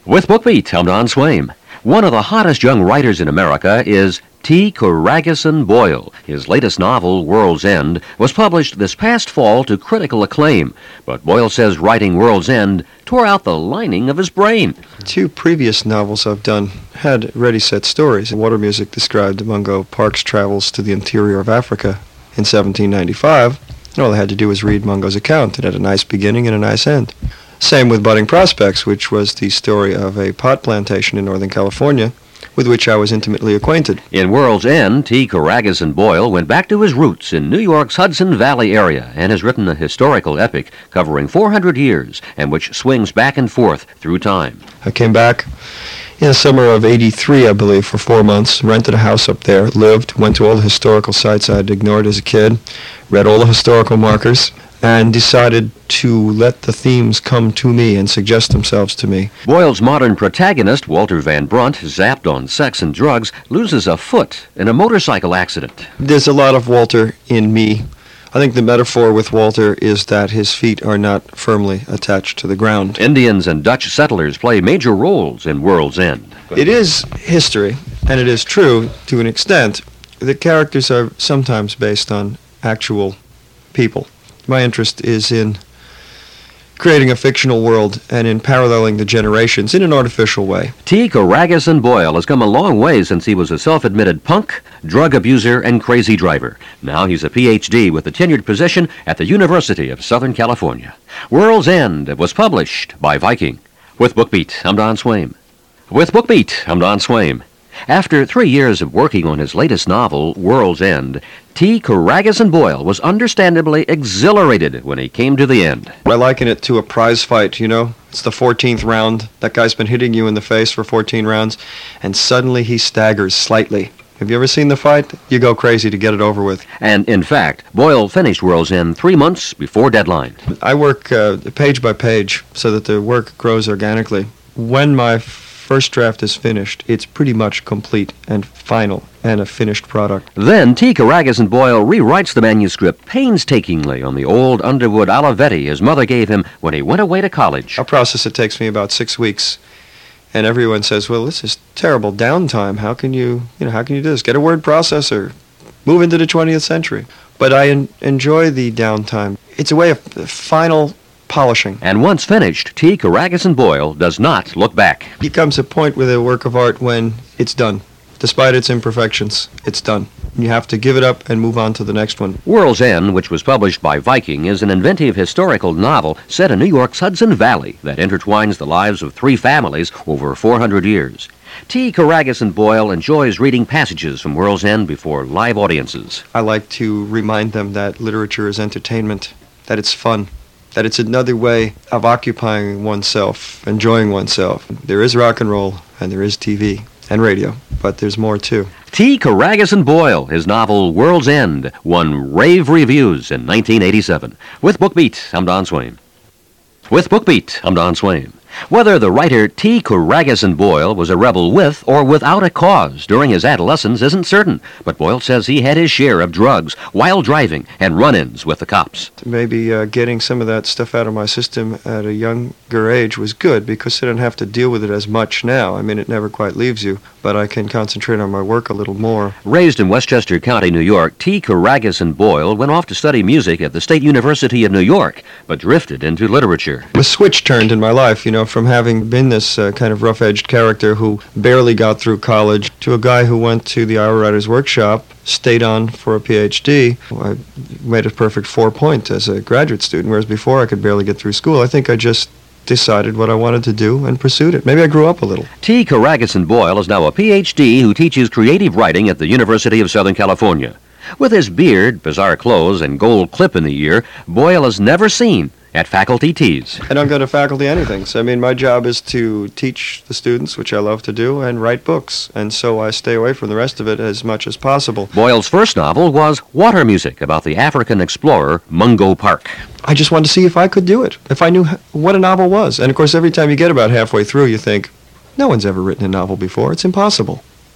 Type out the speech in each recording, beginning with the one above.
With BookBeat, I'm Don Swaim. One of the hottest young writers in America is T. Karagesan Boyle. His latest novel, World's End, was published this past fall to critical acclaim. But Boyle says writing World's End tore out the lining of his brain. 2 previous novels I've done had ready-set stories. Water Music described Mungo Park's travels to the interior of Africa in 1795. And all I had to do was read Mungo's account. It had a nice beginning and a nice end. Same with Budding Prospects, which was the story of a pot plantation in Northern California, with which I was intimately acquainted. In World's End, T. Karagesan Boyle went back to his roots in New York's Hudson Valley area and has written a historical epic covering 400 years and which swings back and forth through time. I came back in the summer of '83, I believe, for 4 months, rented a house up there, lived, went to all the historical sites I had ignored as a kid, read all the historical markers, and decided to let the themes come to me and suggest themselves to me. Boyle's modern protagonist, Walter Van Brunt, zapped on sex and drugs, loses a foot in a motorcycle accident. There's a lot of Walter in me. I think the metaphor with Walter is that his feet are not firmly attached to the ground. Indians and Dutch settlers play major roles in World's End. It is history, and it is true to an extent. The characters are sometimes based on actual people. My interest is in creating a fictional world and in paralleling the generations in an artificial way. T. Karagesan Boyle has come a long way since he was a self-admitted punk, drug abuser, and crazy driver. Now he's a Ph.D. with a tenured position at the University of Southern California. World's End was published by Viking. With BookBeat, I'm Don Swaim. With BookBeat, I'm Don Swaim. After 3 years of working on his latest novel, World's End, T. Karagesan Boyle was understandably exhilarated when he came to the end. I liken it to a prize fight, you know? It's the 14th round. That guy's been hitting you in the face for 14 rounds, and suddenly he staggers slightly. Have you ever seen the fight? You go crazy to get it over with. And, in fact, Boyle finished World's End 3 months before deadline. I work page by page so that the work grows organically. When my first draft is finished, it's pretty much complete and final and a finished product. Then T. Karagesan Boyle rewrites the manuscript painstakingly on the old Underwood Olivetti his mother gave him when he went away to college. A process that takes me about 6 weeks. And everyone says, well, this is terrible downtime. How can you do this? Get a word processor. Move into the 20th century. But I enjoy the downtime. It's a way of final polishing. And once finished, T. Karagesan Boyle does not look back. It comes a point with a work of art when it's done. Despite its imperfections, it's done. You have to give it up and move on to the next one. World's End, which was published by Viking, is an inventive historical novel set in New York's Hudson Valley that intertwines the lives of 3 families over 400 years. T. Karagesan Boyle enjoys reading passages from World's End before live audiences. I like to remind them that literature is entertainment, that it's fun, that it's another way of occupying oneself, enjoying oneself. There is rock and roll, and there is TV and radio, but there's more too. T. Karagesan Boyle, his novel World's End, won rave reviews in 1987. With BookBeat, I'm Don Swaim. With BookBeat, I'm Don Swaim. Whether the writer T. Karagesan Boyle was a rebel with or without a cause during his adolescence isn't certain, but Boyle says he had his share of drugs, wild driving, and run-ins with the cops. Maybe getting some of that stuff out of my system at a younger age was good because I don't have to deal with it as much now. I mean, it never quite leaves you, but I can concentrate on my work a little more. Raised in Westchester County, New York, T. Karagesan Boyle went off to study music at the State University of New York, but drifted into literature. A switch turned in my life, from having been this kind of rough-edged character who barely got through college to a guy who went to the Iowa Writers Workshop, stayed on for a Ph.D. I made a perfect 4-point as a graduate student, whereas before I could barely get through school. I think I just decided what I wanted to do and pursued it. Maybe I grew up a little. T. Karagesan Boyle is now a Ph.D. who teaches creative writing at the University of Southern California. With his beard, bizarre clothes, and gold clip in the ear, Boyle is never seen at faculty teas. I don't go to faculty anything. So, my job is to teach the students, which I love to do, and write books. And so I stay away from the rest of it as much as possible. Boyle's first novel was Water Music, about the African explorer Mungo Park. I just wanted to see if I could do it, if I knew what a novel was. And, of course, every time you get about halfway through, you think, no one's ever written a novel before. It's impossible.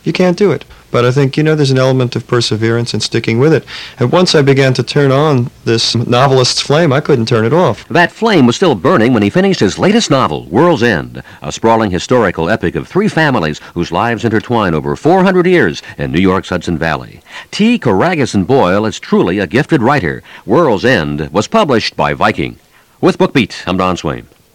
You can't do it. But I think, there's an element of perseverance and sticking with it. And once I began to turn on this novelist's flame, I couldn't turn it off. That flame was still burning when he finished his latest novel, World's End, a sprawling historical epic of three families whose lives intertwine over 400 years in New York's Hudson Valley. T. Karagus Boyle is truly a gifted writer. World's End was published by Viking. With BookBeat, I'm Don Swain.